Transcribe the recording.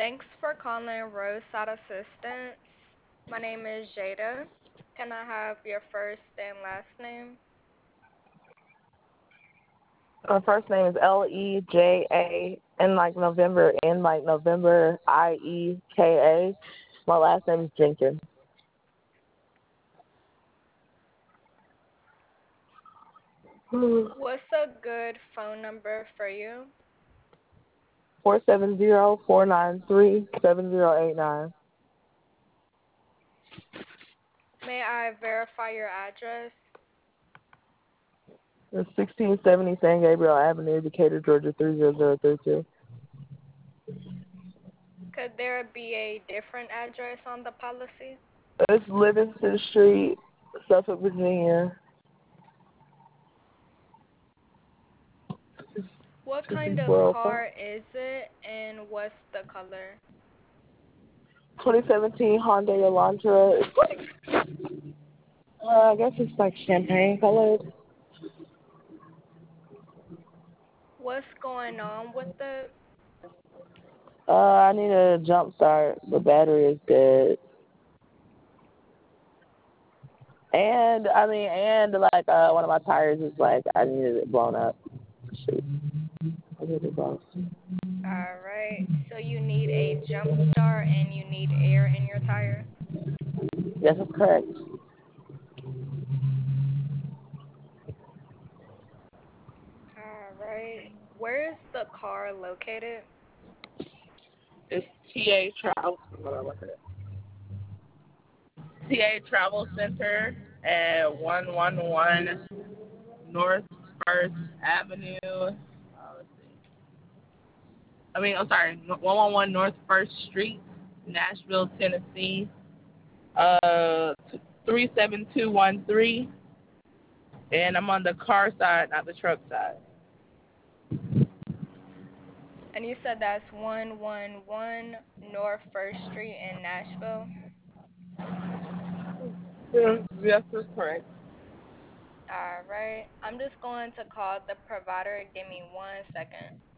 Thanks for calling Roadside Assistance. My name is Jada. Can I have your first and last name? My first name is Leja, and like November Ieka. My last name is Jenkins. What's a good phone number for you? 470-493-7089. May I verify your address? It's 1670 San Gabriel Avenue, Decatur, Georgia 30032. Could there be a different address on the policy? It's Livingston Street, Suffolk, Virginia. What kind of 5405. car is it and what's the color? 2017 Hyundai Elantra. It's like, I guess it's like champagne colored. What's going on with it? I need a jump start. The battery is dead. And like one of my tires is like I needed it blown up. Shoot, I need it blown. All right, so you need a jump start and you need air in your tire. Yes, that's correct. All right, where is the car located? It's TA Travel. Hold on, what's it? TA Travel Center at 111 North First Avenue. Let's see. I'm sorry, 111 North First Street, Nashville, Tennessee. 37213. And I'm on the car side, not the truck side. And you said that's 111 North First Street in Nashville. Yeah, yes, that's correct. All right, I'm just going to call the provider. Give me 1 second.